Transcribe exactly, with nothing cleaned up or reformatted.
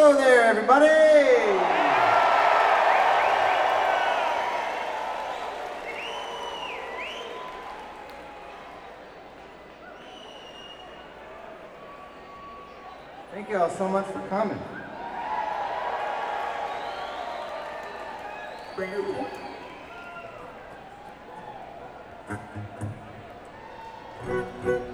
Hello there, everybody! Thank you all so much for coming. Thank you.